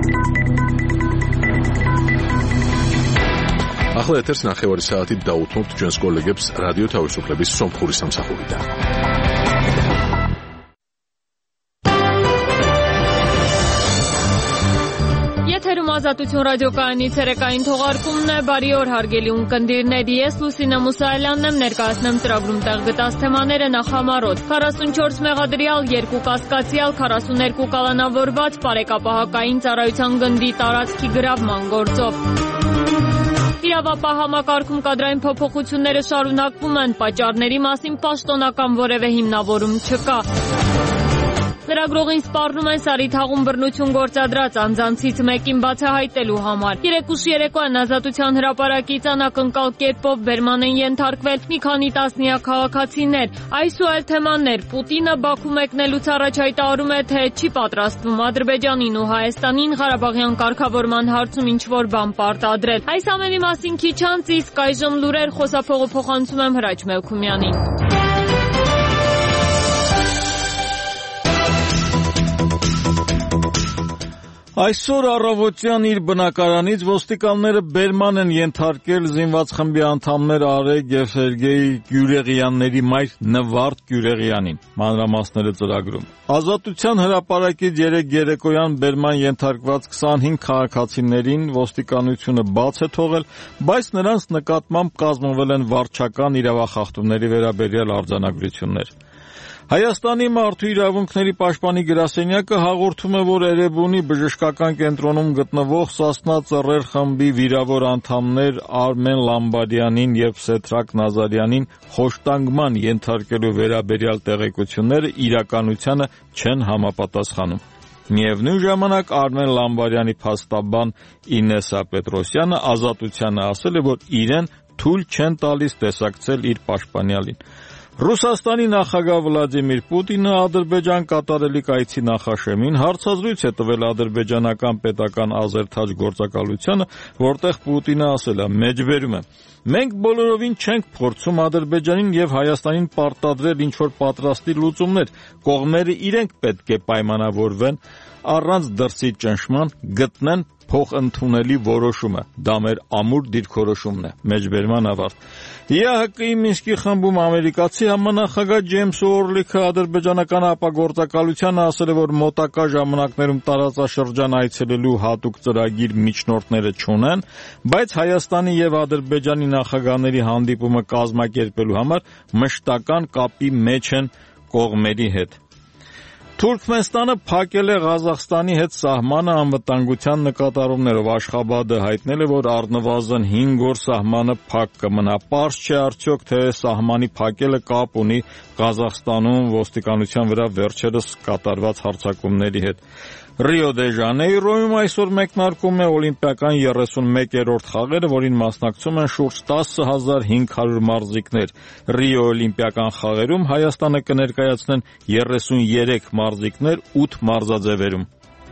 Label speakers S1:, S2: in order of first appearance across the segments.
S1: ახლა ეთერს ნახევარი საათით დაუთმობთ ჩვენს კოლეგებს რადიო თავისუფლების სომხური სამსახურიდან.
S2: Եթերում ազատություն ռադիոկայանի ցերեկային թողարկումն է, բարի օր հարգելի ունկնդիրներ, ես Լուսինե Մուսայելյանն եմ, ներկայացնեմ ծրագրում տեղ գտած թեմաները նախամարոտ, 44 մեղադրյալ, 2 կասկածյալ, 42 կալանավորված, բարեկապահակային ծառայության գնդի տարածքի գրավման գործով։ Իրավապահ համակարգում կադրային փոփոխությունները շարունակվում են, պատճառների մասին պաշտոնական որևէ հիմնավորում չկա։ Լրագրողին սպառնում են Սարիթաղում բռնություն գործադրած անձանցից մեկին բացահայտելու համար։ 3 երեկոյան Ազատության հրապարակից անակնկալ կերպով բերման են ենթարկվել մի քանի տասնյակ քաղաքացիներ։ Այս ու այլ թեմաներ Պուտինը Բաքու մեկնելուց առաջ հայտարարում է, թե չի պատրաստվում Ադրբեջանին ու Հայաստանին Ղարաբաղյան կարգավորման հարցում ինչ-որ բան պարտադրել։ Այս ամենի մասին քիչ անց, իսկ այժմ լուրեր, խոսափողը փոխանցում եմ Հրաչ Մելքումյանին։
S3: Այսօր առավոտյան իր բնակարանից ոստիկանները բերման են ենթարկել զինված խմբի անդամներ Արեգ եւ Սերգեյ Գյուրեղյանների մայր Նվարդ Գյուրեղյանին։ Մանրամասները ծրագրում։ Ազատության հրապարակից երեկոյան բերման ենթարկված 25 քաղաքացիներին ոստիկանությունը բաց է թողել, բայց նրանց նկատմամբ կազմվել են վարչական իրավախախտումների վերաբերյալ արձանագրություններ։ Հայաստանի մարդու իրավունքների պաշտպանի գրասենյակը հաղորդում է, որ Էրեբունի բժշկական կենտրոնում գտնվող Սասնա Ծռեր խմբի վիրավոր անդամներ Արմեն Լամբարյանին եւ Սեթրակ Նազարյանին խոշտանգման ենթարկելու վերաբերյալ տեղեկությունները իրականությանը չեն համապատասխանում։ Միևնույն ժամանակ Արմեն Լամբարյանի փաստաբան Ինեսա Պետրոսյանը Ազատությանը ասել է, որ իրեն թույլ չեն տալիս տեսակցել իր պաշտպանյալին։ Ռուսաստանի նախագահ Վլադիմիր Պուտինը Ադրբեջան կատարելիք այցի նախաշեմին հարցազրույց է տվել ադրբեջանական պետական ազերթաջ գործակալությանը, որտեղ Պուտինը ասել է. «Մեջբերում է։ Մենք բոլորովին չենք փորձում Ադրբեջանին եւ Հայաստանին պարտադրել ինչ-որ պատրաստի լուծումներ, կողմերը իրենք պետք է պայմանավորվեն, առանց դրսի ճնշման գտնեն փոխընդունելի որոշումը, դա մեր ամուր դիրքորոշումն է»։ Մեջբերման ավարտ։ ԵԱՀԿ-ի Մինսկի խմբում ամերիկացի համանախագահ Ջեյմս Օրլիքը ադրբեջանական ապագործակալությանը ասել է, որ մոտակա ժամանակներում տարածաշրջան այցելելու հատուկ ծրագիր միջնորդները չունեն, բայց Հայաստանի եւ Ադրբեջանի նախագահների հանդիպումը կազմակերպելու համար մշտական կապի մեջ են կողմերի հետ։ Թուրքմենստանը փակել է Ղազախստանի հետ սահմանը անվտանգության նկատառումներով։ Աշխաբադը հայտնել է, որ առնվազն 5 օր սահմանը փակ կմնա։ Պարզ չէ արդյոք, թե սահմանի փակելը կապ ունի Ղազախստանում ոստիկանության վրա վերջերս կատարված հարձակումների հետ։ Ռիո դե Ժանեյրոյում այսօր մեկնարկում է օլիմպիական 31-րդ խաղերը, որին մասնակցում են շուրջ 10,500 մարզիկներ։ Ռիո օլիմպիական խաղերում Հայաստանը կներկայացնեն 33 մարզիկներ 8 մարզաձևերում։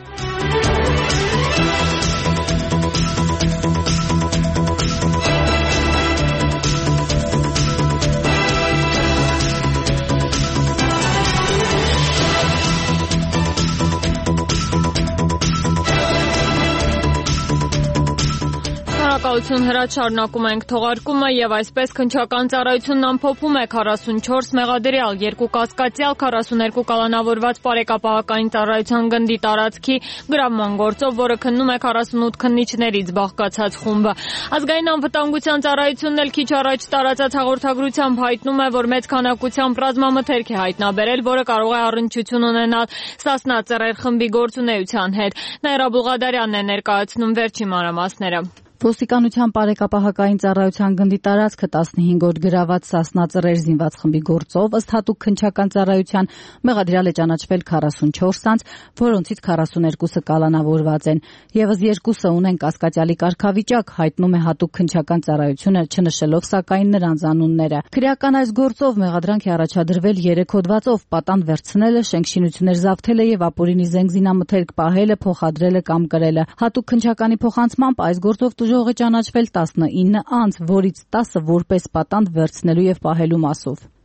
S2: Շնորհակալություն Հրաչ, շարունակում ենք թողարկումը եւ այսպես քննչական ծառայությունն ամփոփում է 44 մեղադրյալ, 2 կասկածյալ, 42 կալանավորված բարեկապահական ծառայության գնդի տարածքի գրավման գործով, որը քննում է 48 քննիչներից բաղկացած խումբը։ Ազգային անվտանգության ծառայությունն էլ քիչ առաջ տարածած հաղորդագրությամբ հայտնում է, որ մեծ քանակությամբ ռազմամթերք է հայտնաբերել, որը կարող է առնչություն ունենալ Սասնա Ծռեր խմբի գործունեության հետ։ Նաիրա Բուղադարյանն է ներկայացնում վերջին մանրամասները։
S4: Ոստիկանության բարեկապահական ծառայության գնդի տարածքը 15 օր գրաված Սասնա Ծռեր զինված խմբի գործով ըստ հատուկ քննչական ծառայության մեղադրյալ է ճանաչվել 44 անձ, որոնցից 42-ը կալանավորված են։ Եվս 2-ը ունեն կասկածյալի կարգավիճակ, հայտնում է հատուկ քննչական ծառայությունը, չնշելով սակայն նրանց անունները։ Քրեական այս գործով մեղադրանք է առաջադրվել 3 հոդվածով՝ պատանդ վերցնելը, շենքշինություններ զավթելը եւ ապօրինի զենգզինամթերք պահելը, փոխադրելը կամ կրելը։ Հատուկ քննչականի փոխանցմամբ այս գործով Ուժող է ճանաչվել 19 անձ, որից 10-ը որպես պատանդ վերցնելու եւ պահելու մասով։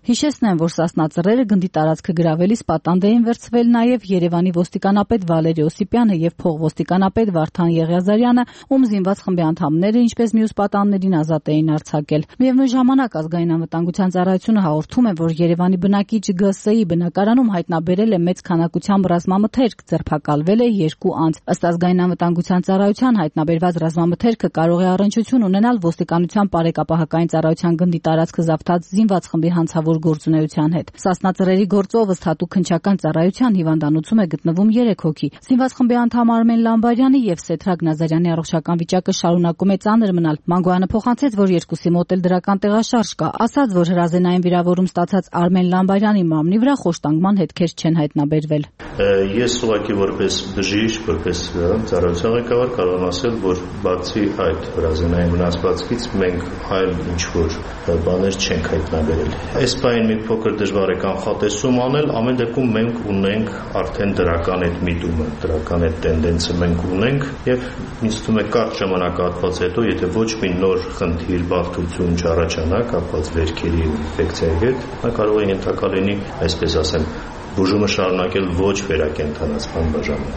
S4: Հիշեցնեմ, որ Սասնա ծռերը գնդի տարածքը գրավելիս պատանդ էին վերցվել նաև Երևանի ոստիկանապետ Վալերի Օսիպյանը եւ փողոստիկանապետ Վարդան Եղիազարյանը, ում զինված խմբի անդամները, ինչպես մյուս պատանդներին ազատ էին արձակել։ Միևնույն ժամանակ ազգային անվտանգության ծառայությունը հաղորդում է, որ Երևանի բնակիչ ԳՍ-ի բնակարանում հայտնաբերել է մեծ քանակությամբ ռազմամթերք, ձերբակալվել է 2 անձ։ Ըստ ազգային անվտանգության ծառայության հայտնաբերված ռազմամթերքը կարող է առնչություն ունենալ ոստիկանության բարեկապահական ծառայության գնդի տարածքը զավթած զինված խմբի հանցավոր գործունեության հետ։ Սասնա ծռերի գործով ըստ հատուկ քննչական ծառայության հիվանդանոցում է գտնվում 3 հոգի։ Զինված խմբի անդամ Արմեն Լամբարյանի եւ Սեթրակ Նազարյանի առողջական վիճակը շարունակում է ծանր մնալ։ Մանգոյանը փոխանցեց, որ երկուսի մոտ էլ դրական տեղաշարժ կա, ասաց, որ հրազենային վիրավորում ստացած Արմեն Լամբարյանի մամնի վրա խոշտանգման հետքեր չեն հայտնաբերվել։
S5: Ես ուղղակի որպես բժիշկ, որպես ծառայության ղեկավար կարող եմ ասել, որ բացի այդ հրազենային վնասվածքից մենք այլ ինչ-որ բաներ չենք հայտնաբերել։ Այս բանին մի փոքր դժվար է կանխատեսում անել, ամեն դեպքում մենք ունենք արդեն դրական այդ միտումը, դրական այդ տենդենսը մենք ունենք եւ ինձ թվում է կարճ ժամանակահատված հետո, եթե ոչ մի նոր խնդիր, բարդություն չառաջանա կապված վերքերի ինֆեկցիայի հետ, նա կարող է ենթակա լինի, այսպես ասեմ, բուժումը շարունակել ոչ վերակենդանացման բաժանում։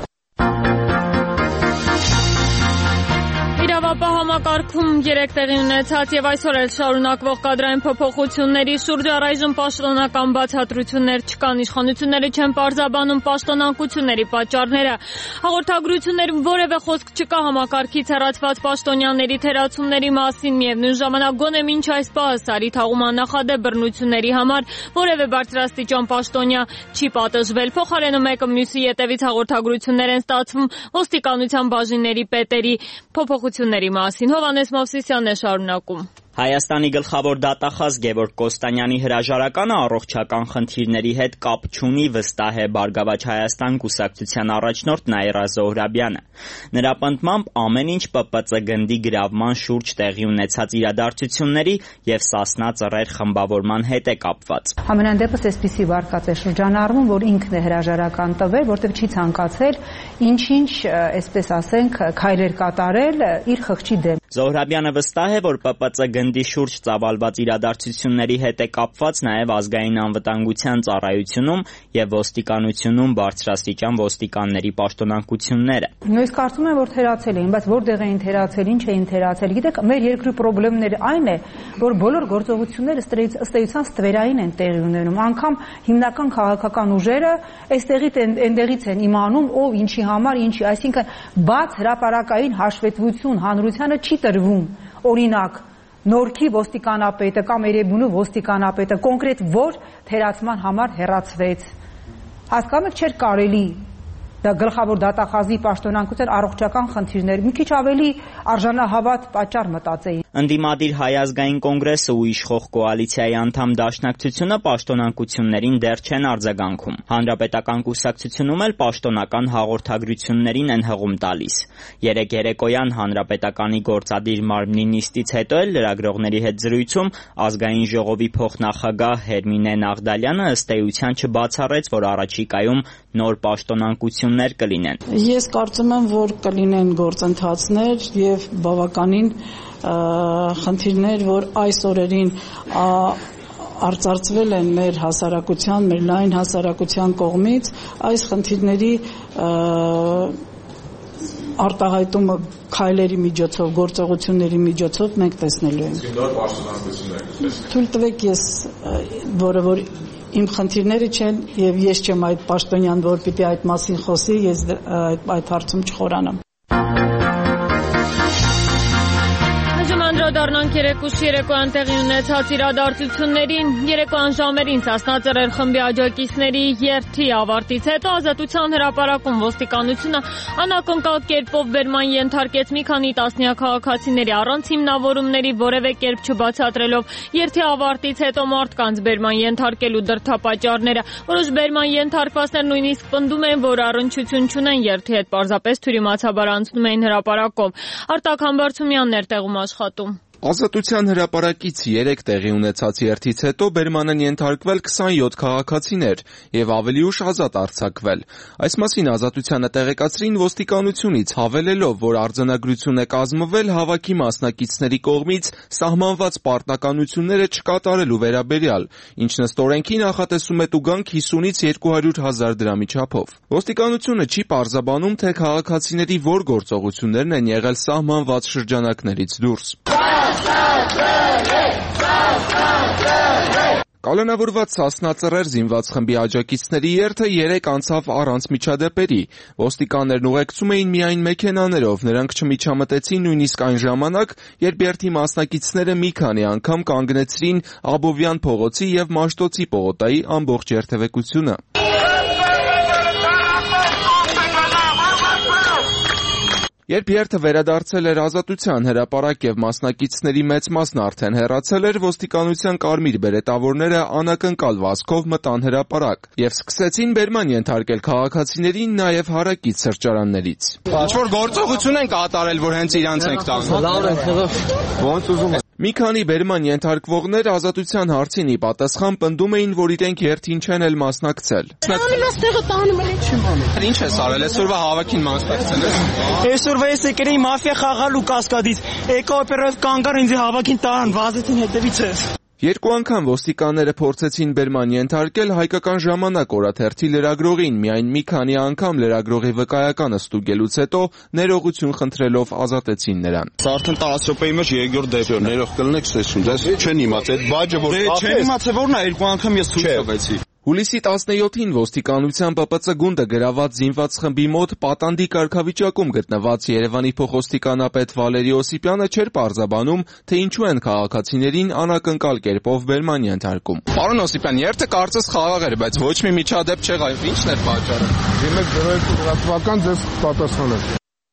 S2: Համակարգում 3 տեղի ունեցած եւ այսօր էլ շարունակվող կադրային փոփոխությունների շուրջ առայժմ պաշտոնական բացատրություններ չկան, իշխանությունները չեն պարզաբանում պաշտոնանկությունների պատճառները։ Հաղորդագրություններում որևէ խոսք չկա համակարգից հեռացված պաշտոնյաների թերացումների մասին, միևնույն ժամանակ գոնե մինչ այս պահը Սարի թաղում աննախադեպ բռնությունների համար որևէ բարձրաստիճան պաշտոնյա չի պատժվել։ Փոխարենը մեկը մյուսի ետևից հաղորդագրություններ են ստացվում ոստիկանության բաժինների պետերի փոփոխությունների մասին։ Հովանես Մովսիսյանն է շարունակում։
S6: Հայաստանի գլխավոր դատախազ Գևորգ Կոստանյանի հրաժարականը առողջական խնդիրների հետ կապ չունի, վստահ է Բարգավաճ Հայաստան կուսակցության առաջնորդ Նաիրա Զոհրաբյանը։ Նրա պնդմամբ ամեն ինչ ՊՊԾ գնդի գրավման շուրջ տեղի ունեցած իրադարձությունների եւ Սասնա ծռեր խմբավորման հետ է կապված։
S7: Ամենայն դեպս այսպիսի վարկած է շրջանառվում, որ ինքն է հրաժարական տվել, որտեղ չի ցանկացել ինչ-ինչ, այսպես ասենք, քայլեր կատարել իր խղճի դեմ։
S6: Զոհրաբյանը վստահ է, որ ՊՊԾ գնդի շուրջ ծավալված իրադարձությունների հետ է կապված նաև ազգային անվտանգության ծառայությունում եւ ոստիկանությունում բարձրաստիճան ոստիկանների պաշտոնանկությունները։
S7: Ես կարծում եմ, որ թերացել էին, բայց որտեղ էին թերացել, ինչ էին թերացել։ Գիտեք, մեր երկրի խնդիրները այն է, որ բոլոր գործողությունները ըստ էության ստվերային են տեղի ունենում։ Անկամ հիմնական քաղաքական ուժերը այստեղից են իմանում, ով ինչի համար, ինչի, այսինքն բաց հրապարակային հաշվետվություն հանրությանը չի տրվում։ Օրինակ Նորքի ոստիկանապետը կամ Էրեբունու ոստիկանապետը կոնկրետ որ թերացման համար հեռացվեց։ Հասկանում եք, չէր կարելի դա գլխավոր դատախազի պաշտոնանկության առողջական խնդիրներ մի քիչ ավելի արժանահավատ պատճառ մտածեին։
S6: Ընդդիմադիր Հայ ազգային կոնգրեսը ու իշխող կոալիցիայի անդամ դաշնակցությունը պաշտոնանկություններին դեռ չեն արձագանքում։ Հանրապետական կուսակցությունում էլ պաշտոնական հաղորդագրություններին են հղում տալիս։ Երեկ երեկոյան Հանրապետականի գործադիր մարմնի նիստից հետո էլ լրագրողների հետ զրույցում ազգային ժողովի փոխնախագահ Հերմինե Նաղդալյանը ըստ էության չբացառեց, որ առաջիկայում նոր պաշտոնանկություններ կլինեն։
S8: Ես կարծում եմ, որ կլինեն գործընթացներ եւ բավականին խնդիրներ, որ այս օրերին արծարծվել են մեր հասարակության, մեր լայն հասարակության կողմից, այս խնդիրների արտահայտումը քայլերի միջոցով, գործողությունների միջոցով մենք տեսնելու ենք։
S1: Նոր պաշտոնանկություններ։
S8: Թույլ տվեք ես, որ իմ խնդիրները չեն եւ ես չեմ այդ պաշտոնյան, որ պիտի այդ մասին խոսի, ես այդ հարցում չխորանամ։
S2: Անդրադառնանք երեկոյան տեղի ունեցած իրադարձություններին։ Երեկոյան ժամերին Սասնա ծռեր խմբի աջակիցների երթի ավարտից հետո Ազատության հրապարակում ոստիկանությունը անակնկալ կերպով բերման ենթարկեց մի քանի տասնյակ քաղաքացիների առանց հիմնավորումների որևէ կերպ չբացատրելով երթի ավարտից հետո մարդկանց բերման ենթարկելու դրդապատճառները։ Որոշ բերման ենթարկվածներ նույնիսկ պնդում են, որ առնչություն չունեն երթի հետ, պարզապես թյուրիմացաբար անցնում էին հրապարակով։ Արտակ Համբարձումյանն էր տեղում աշխատում։
S9: Ազատության հրապարակից 3 տեղի ունեցած երթից հետո բերման են ենթարկվել 27 քաղաքացիներ եւ ավելի ուշ ազատ արձակվել։ Այս մասին Ազատությանը տեղեկացրին ոստիկանությունից, հավելելով, որ արձանագրություն է կազմվել հավաքի մասնակիցների կողմից սահմանված պարտականությունները չկատարելու վերաբերյալ, ինչն ըստ օրենքի նախատեսում է տուգանք 50-ից 200,000 դրամի չափով։ Ոստիկանությունը չի պարզաբանում, թե քաղաքացիների որ գործողություններն են եղել սահմանված շրջանակներից դուրս։ Կալանավորված Սասնա Ծռեր զինված խմբի աջակիցների երթը 3 անցավ առանց միջադեպերի։ Ոստիկաններն ուղեկցում էին միայն մեքենաներով, նրանք չմիջամտեցին նույնիսկ այն ժամանակ, երբ երթի մասնակիցները մի քանի անգամ կանգնեցրին Աբովյան փողոցի եւ Մաշտոցի պողոտայի ամբողջ երթևեկությունը։ Երբ երթը վերադարձել էր Ազատության հրապարակ եւ մասնակիցների մեծ մասն արդեն հեռացել էր, ոստիկանության կարմիր բերետավորները անակնկալ վազքով մտան հրապարակ եւ սկսեցին բերման ենթարկել քաղաքացիներին նաեւ հարակից սրճարաններից։
S10: Ինչ-որ գործողություն են կատարել, որ հենց իրանց ենք տանում։ Ոնց ուզում
S9: Մի քանի բերման ենթարկվողներ Ազատության հարցին ի պատասխան պնդում էին, որ իրենք երթին չեն էլ մասնակցել։
S10: Ինչ ես արել, այսօրվա հավաքին մասնակցել ես։
S11: Այսօրվա ես եկել էի մաֆիա խաղալ ու Կասկադից։ Եկա օպերայով կանգար ինձ հավաքին տարան, վազեցին հետևից ես։
S9: Երկու անգամ ոստիկանները փորձեցին բերման ենթարկել Հայկական ժամանակ օրաթերթի լրագրողին, միայն մի քանի անգամ լրագրողի վկայականը ստուգելուց հետո ներողություն խնդրելով ազատեցին նրան։
S10: Արդեն 10 րոպեի մեջ երկրորդ դեպք ներող կլնեք սեսում, դες չեն իմացել, այդ բաժը որ
S11: չեն իմացել որն է, երկու անգամ ես ցույց տվեցի։
S9: Հուլիսի 17-ին ոստիկանության ՊՊՑ գունդը գրաված զինված խմբի մոտ պատանդի կարգավիճակում գտնված Երևանի փոխոստիկանապետ Վալերի Օսիպյանը չէր պարզաբանում, թե ինչու են քաղաքացիներին անակնկալ կերպով բերման ենթարկում։
S10: Պարոն Օսիպյան, երթը կարծես խաղաղ էր, բայց ոչ մի միջադեպ չեղավ, ի՞նչն էր պատճառը։
S12: Դիմեք գրավական ձեզ պատասխանել։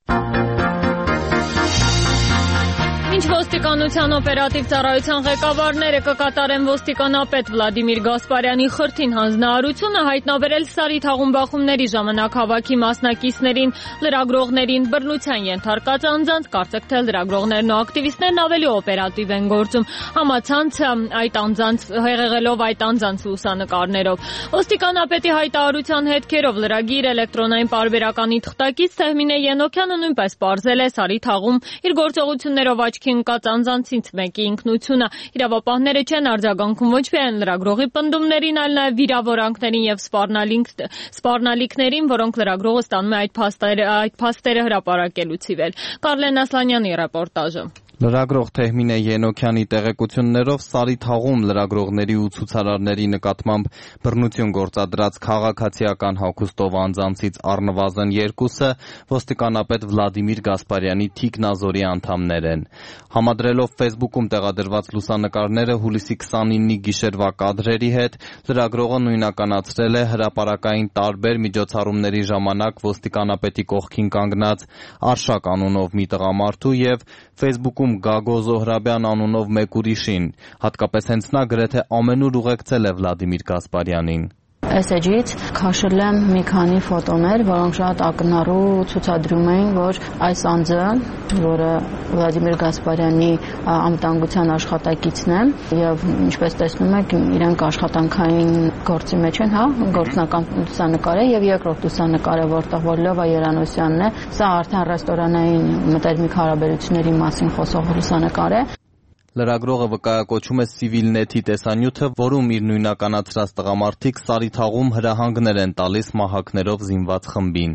S2: Ինչ ոստիկանության օպերատիվ ծառայության ղեկավարները կկատարեն ոստիկանապետ Վլադիմիր Գասպարյանի խրթին հանձնարարությունը հայտնաբերել Սարիթաղում բախումների ժամանակ հավաքի մասնակիցներին, լրագրողներին, բռնության ենթարկած անձանց, կարծեք թե լրագրողներն ու ակտիվիստներն ավելի օպերատիվ են գործում, համացանցը հեղեղելով այդ անձանց լուսանկարներով։ Ոստիկանապետի հայտարարության հետքերով լրագիր էլեկտրոնային պարբերականի թղթակից Թեհմինե Ենոքյանը նույնպես պարզել է Սարիթաղում իր գործողություններով աչքի ընկած անձանցից մեկի ինքնությունը։ Իրավապահները չեն արձագանքում ոչ միայն լրագրողի պնդումներին, այլ նաև վիրավորանքներին եւ սպառնալիքներին, որոնք լրագրողը ստանում է այդ փաստերը հրապարակելուց ի վեր։ Կարլեն Ասլանյանի ռեպորտաժը։
S13: Լրագրող Թեհմինե Ենոքյանի տեղեկություններով Սարիթաղում լրագրողների ու ցուցարարների նկատմամբ բռնություն գործադրած քաղաքացիական հագուստով անձանցից առնվազն 2-ը ոստիկանապետ Վլադիմիր Գասպարյանի թիկնազորի անդամներ են։ Համադրելով Facebook-ում տեղադրված լուսանկարները հուլիսի 29-ի գիշերվա կադրերի հետ, լրագրողը նույնականացրել է հրապարակային տարբեր միջոցառումների ժամանակ ոստիկանապետի կողքին կանգնած Արշակ անունով մի տղամարդու եւ Facebook-ում Գագո Զոհրաբյան անունով մեկ ուրիշին, հատկապես հենց նա գրեթե ամենուր ուղեկցել է Վլադիմիր Գասպարյանին։
S14: Այս էջից քաշել եմ մի քանի ֆոտոներ, որոնք շատ ակնառու ցուցադրում էին, որ այս անձը, որը Վլադիմիր Գասպարյանի անվտանգության աշխատակիցն է, եւ ինչպես տեսնում եք, իրենք աշխատանքային գործի մեջ են, գործնական լուսանկար է եւ երկրորդ լուսանկարը, որտեղ որ Լովա Երանոսյանն է, սա արդեն ռեստորանային մտերմիկ հարաբերությունների մասին խոսող լուսանկար է։
S13: Լրագրողը վկայակոչում է Civilnet-ի տեսանյութը, որում իր նույնականացրած տղամարդիկ Սարիթաղում հրահանգներ են տալիս մահակներով զինված խմբին։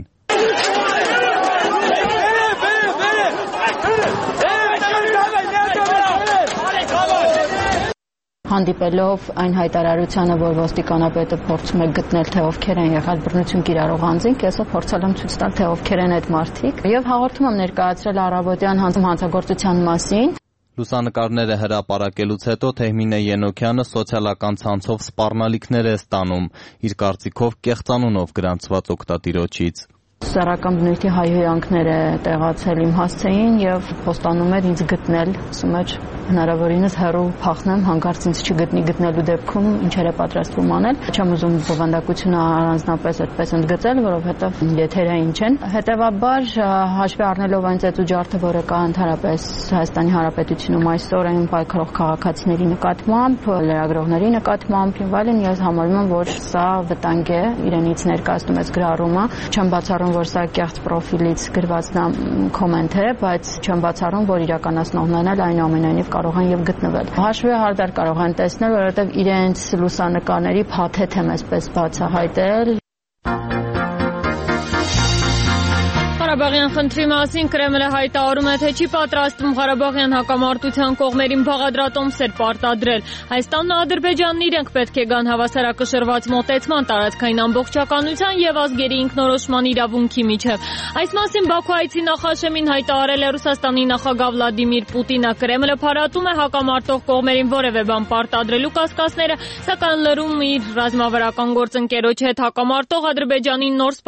S14: Հանդիպելով այն հայտարարությանը, որ ոստիկանապետը փորձում է գտնել, թե ովքեր են եղել բռնություն կիրառող անձինք, ես փորձել եմ ցույց տալ, թե ովքեր են այդ մարդիկ, եւ հաղորդում եմ ներկայացրել առավոտյան հանցագործության մասին։
S13: Լուսանկարները հրապարակելուց հետո Թեհմինե Ենոքյանը սոցիալական ցանցով սպառնալիքներ է ստանում իր կարծիքով կեղծանունով գրանցված օգտատիրոջից։
S14: Սեռական բնույթի հայհոյանքները տեղացել իմ հասցեին եւ խոստանում էր ինձ գտնել, ասում էր հնարավորինս հեռու փախնեմ, հանկարծ ինձ չգտնի, գտնելու դեպքում ինչեր է պատրաստվում անել։ Չեմ ուզում բովանդակությունը առանձնապես այդպես ընդգծել, որովհետեւ եթերային չեն։ Հետևաբար հաշվի առնելով այն ծեծուջարդը, որը կա ընդհանրապես Հայաստանի Հանրապետությունում այսօր այն պայքարող քաղաքացիների նկատմամբ, լրագրողների նկատմամբ, այլն, ես համարում եմ, որ սա վտանգ է իրենից ներկայացնում ես գրառումը։ Չեմ բացառում, որ սա կեղծ պրոֆիլից գրված կոմենտ է, բայց չեմ բացառում, որ իրականացնողներն էլ այնուամենայնիվ կարող են եւ գտնվել։ Հաշվի հարդար կարող են տեսնել, որովհետեւ իրենց լուսանկարների փաթեթ եմ այսպես բացահայտել։
S2: Ղարաբաղյան խնդրի մասին Կրեմլը հայտարարում է, թե չի պատրաստվում Ղարաբաղյան հակամարտության կողմերին բաղադրատոմսեր պարտադրել։ Հայաստանն ու Ադրբեջանն իրենք պետք է գան հավասարակշռված մոտեցման, տարածքային ամբողջականության եւ ազգերի ինքնորոշման իրավունքի միջև։ Այս մասին Բաքու այցի նախաշեմին հայտարարել է Ռուսաստանի նախագահ Վլադիմիր Պուտինը։ Կրեմլը փառատում է հակամարտող կողմերին որևէ բան պարտադրելու կասկածները, սակայն լրում իր ռազմավարական գործընկերոջ հետ հակամարտող Ադրբեջանին նոր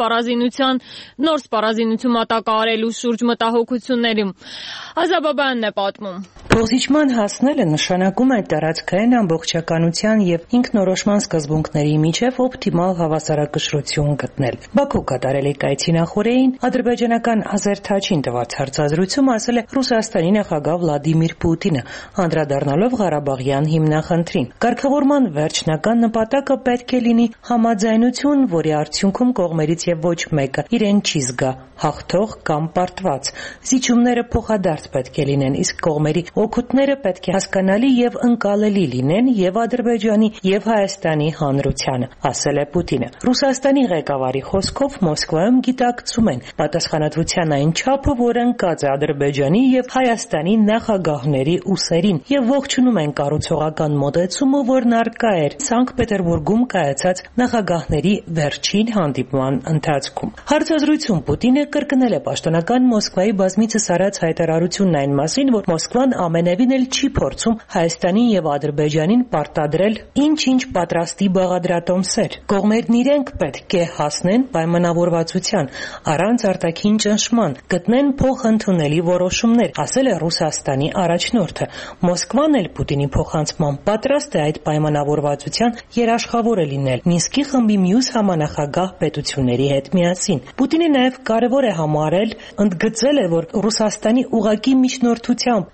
S2: սպառազինություն մատակարարելու շուրջ մտահոգություններում։ Ազաբաբյանն է պատմում։
S15: Փոխզիջման հասնելը նշանակում է տարածքային ամբողջականության եւ ինքնորոշման սկզբունքների միջև օպտիմալ հավասարակշռություն գտնել։ Բաքու կատարել է կայցի նախորդին ադրբեջանական Ազերթաչին տված հարցազրույցում ասել է Ռուսաստանի նախագահ Վլադիմիր Պուտինը, անդրադառնալով Ղարաբաղյան հիմնախնդրին։ Կարգավորման վերջնական նպատակը պետք է լինի համաձայնություն, որի արդյունքում կողմերից եւ ոչ մեկը իրեն չի զգա հաղթող կամ պարտված։ Զիջումները փոխադարձ պետք է լինեն, իսկ կողմերի օգուտները պետք է հասկանալի եւ ընկալելի լինեն եւ Ադրբեջանի եւ Հայաստանի հանրությանը, ասել է Պուտինը։ Ռուսաստանի ղեկավարի խոսքով Մոսկվայում գիտակցում են պատասխանատվության այն չափը, որ ընկած է Ադրբեջանի եւ Հայաստանի նախագահների ուսերին եւ ողջունում են կառուցողական մոտեցումը, որն առկա էր Սանկտ Պետերբուրգում կայացած նախագահների վերջին հանդիպման ընթացքում։ Հարցազրույցում Պուտինը կրկնել է պաշտոնական Մոսկվայի բազմիցս արած հայտարարությունն այն մասին, որ Մոսկվան ամենևին էլ չի փորձում Հայաստանին եւ Ադրբեջանին պարտադրել ինչ-ինչ պատրաստի բաղադրատոմսեր։ Կողմերն իրենք պետք է հասնեն պայմանավորվածության, առանց արտաքին ճնշման, գտնեն փոխընդունելի որոշումներ, ասել է Ռուսաստանի առաջնորդը։ Մոսկվան էլ Պուտինի փոխանցման պատրաստ է այդ պայմանավորվածության երաշխավորը լինել Մինսկի խմբի մյուս համանախագահ պետությունների հետ միասին։ Պուտինը նաև կարևոր է համարել, ընդգծել է, որ Ռուսաստանի ուղղակի միջնորդությամբ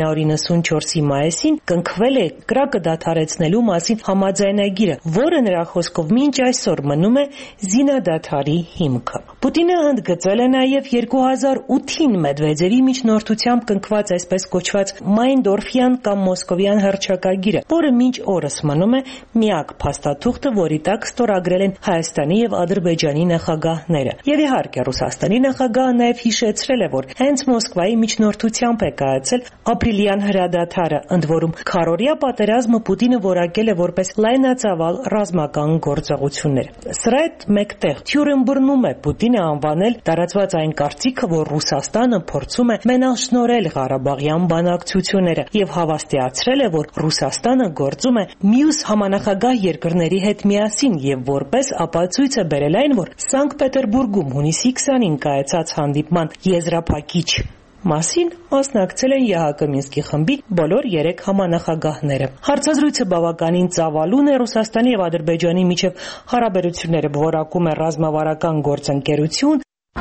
S15: 1994-ի մայիսին կնքվել է կրակը դադարեցնելու մասին համաձայնագիրը, որը նրա խոսքով մինչ այսօր մնում է զինադադարի հիմքը։ Պուտինը ընդգծել է նաև 2008-ին Մեդվեդևի միջնորդությամբ կնքված այսպես կոչված Մայնդորֆյան կամ Մոսկովյան հռչակագիրը, որը մինչ օրս մնում է միակ փաստաթուղթը, որի տակ ստորագրել են Հայաստանի եւ Ադրբեջանի նախագահները։ Եվ իհարկե Ռուսաստանի նախագահը նաև հիշեցրել է, որ հենց Մոսկվայի միջնորդությամբ է կայացել ապրիլյան հրադադարը, ընդ որում քառօրյա պատերազմը Պուտինը որակել է որպես լայնածավալ ռազմական գործողություններ։ Սրա հետ մեկտեղ Թյուրենբուրնում է Պուտինը անվանել տարածված այն կարծիքը, որ Ռուսաստանը փորձում է մենաշնորհել Ղարաբաղյան բանակցությունները եւ հավաստիացրել է, որ Ռուսաստանը գործում է մյուս համանախագահ երկրների հետ միասին եւ որպես ապացույց է բերել այն, որ Սանկտ Պետերբուրգում հունիսի 20-ին կայացած հանդիպման եզրափակիչ մասին մասնակցել են ԵՀԿ Մինսկի խմբի բոլոր 3 համանախագահները։ Հարցազրույցը բավականին ծավալուն է Ռուսաստանի եւ Ադրբեջանի միջև հարաբերությունները որակում է ռազմավարական գործընկերություն։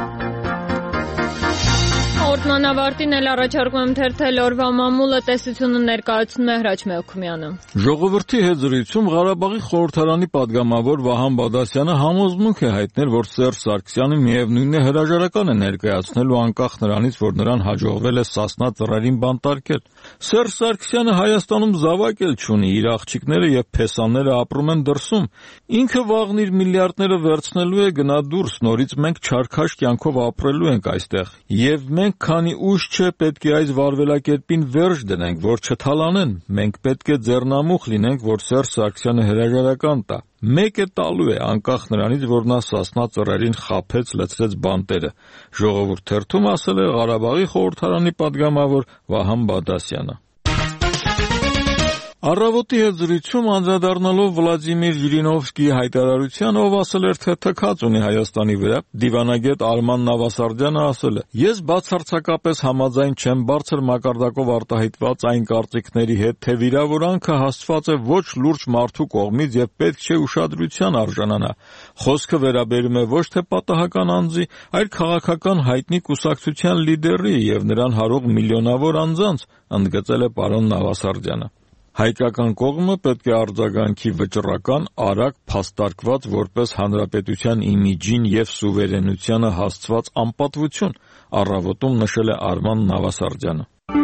S2: Հաղորդման ավարտին էլ առաջարկում եմ թերթել օրվա մամուլը, տեսությունը ներկայացնում է Հրաչ Մելքումյանը։
S3: Ժողովրդի հետ զրույցում Ղարաբաղի խորհրդարանի падգամավոր Վահան Բադասյանը համոզմունք է հայտնել, որ Սերժ Սարգսյանը միևնույն է հրաժարական է ներկայացնելու անկախ նրանից, որ նրան հաջողվել է Սասնա ծռերին բանտարկել։ Սերժ Սարգսյանը Հայաստանում զավակ էլ չունի, իր աղջիկները եւ փեսաները ապրում են դրսում։ Ինքը վաղն իր միլիարդները վերցնելու է գնա դուրս, նորից մենք չարքաշ կյանքով ապրելու ենք այստեղ։ Եվ մենք քանի ուշ չէ պետք է այս վարվելակերպին վերջ դնենք, որ չթալանեն։ Մենք պետք է ձեռնամուխ լինենք, որ Սերժ Սարգսյանը հրաժարական տա։ Մեկ է տալու է, անկախ նրանից, որ նա Սասնա ծռերին խաբեց, լցրեց բանտերը։ Ժողովուրդ թերթում ասել է Ղարաբաղի խորհրդարանի падգամավոր Վահան Բադասյանը։ Առավոտի հետ զրույցում անդրադառնալով Վլադիմիր Ժիրինովսկիի հայտարարության, ով ասել էր, թե թքած ունի Հայաստանի վրա, դիվանագետ Արման Նավասարդյանը ասել է. «Ես բացարձակապես համաձայն չեմ բարձր մակարդակով արտահայտված այն կարծիքների հետ, թե վիրավորանքը հասցված է ոչ լուրջ մարդու կողմից եւ պետք չէ ուշադրության արժանանա։ Խոսքը վերաբերում է ոչ թե պատահական անձի, այլ քաղաքական հայտնի կուսակցության լիդերի եւ նրան հարող միլիոնավոր անձանց», ընդգծել է պարոն Նավասարդյանը։ Հայկական կողմը պետք է արձագանքի վճռական, արագ, փաստարկված որպես հանրապետության իմիջին եւ սուվերենությանը հասցված անպատվություն, առավոտում նշել է Արման Նավասարդյանը։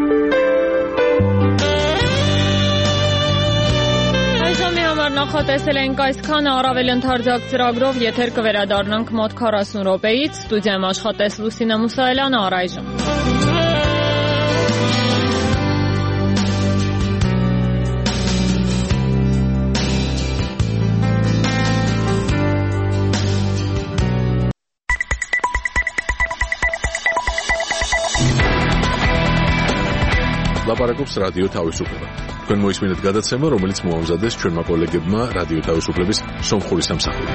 S2: Այժմի համար նախատեսել ենք այսքանը, առավել ընդարձակ ծրագրով եթեր կվերադառնանք մոտ 40 րոպեից, ստուդիայում աշխատեց Լուսինե Մուսայելյանը, առայժմ։
S1: Լապարակობს ռադիո თავისუფლება. Თქვენ მოისმინეთ გადაცემა, რომელიც მოამზადეს ჩვენმა კოლეგებმა რადიო თავისუფლების სომხური სამსახურით.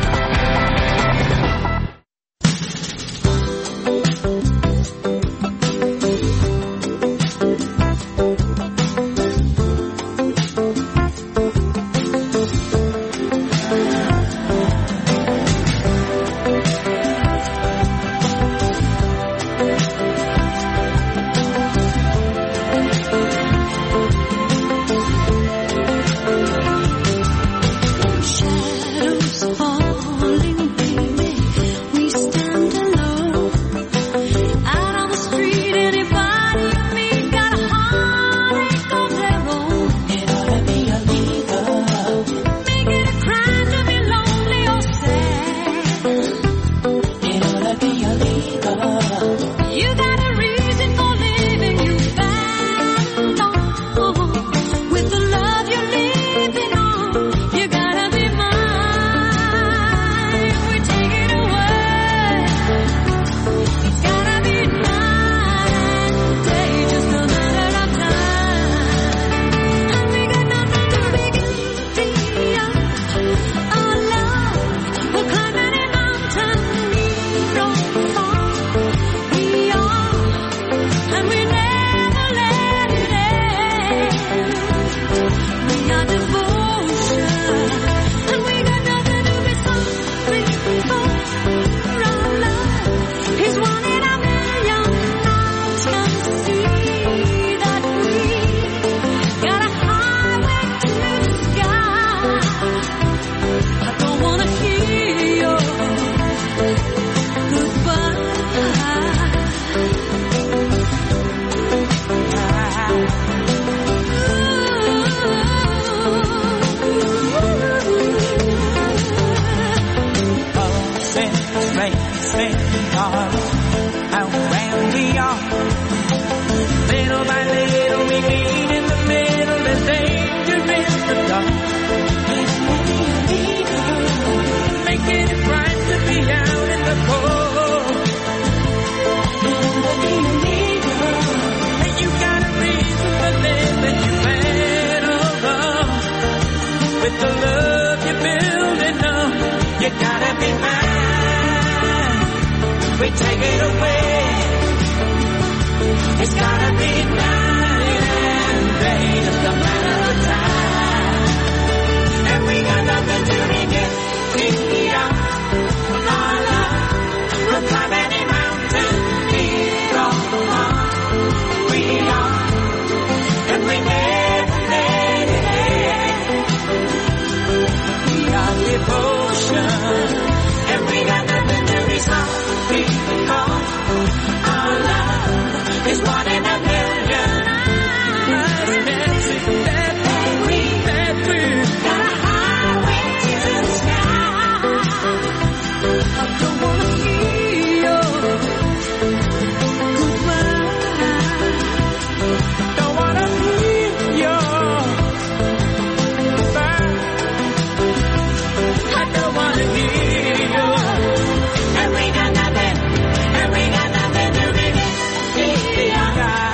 S16: We got nothing to begin.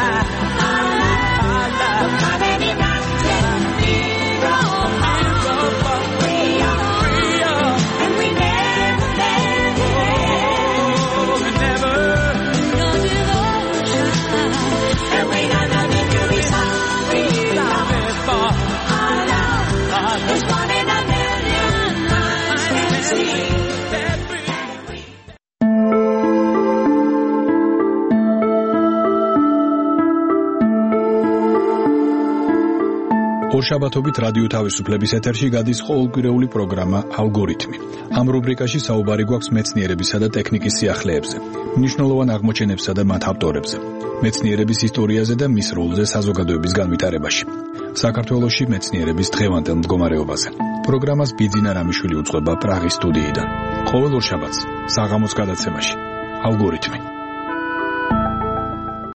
S16: ორშაბათობით რადიო თავისუფლების ეთერში გადის ყოველკვირეული პროგრამა ალგორითმი. ამ რუბრიკაში საუბარი გვაქვს მეცნიერებისა და ტექნიკის სიახლეებზე, მნიშვნელოვან აღმოჩენებსა და მათ ავტორებზე, მეცნიერების ისტორიაზე და მის როლზე საზოგადოების განვითარებაში. საქართველოში მეცნიერების დღევანდელ მდგომარეობაზე. პროგრამას ბიძინა რამიშვილი უძღვება პრაღის სტუდიიდან. ყოველ ორშაბათს საღამოს გადაცემაში ალგორითმი.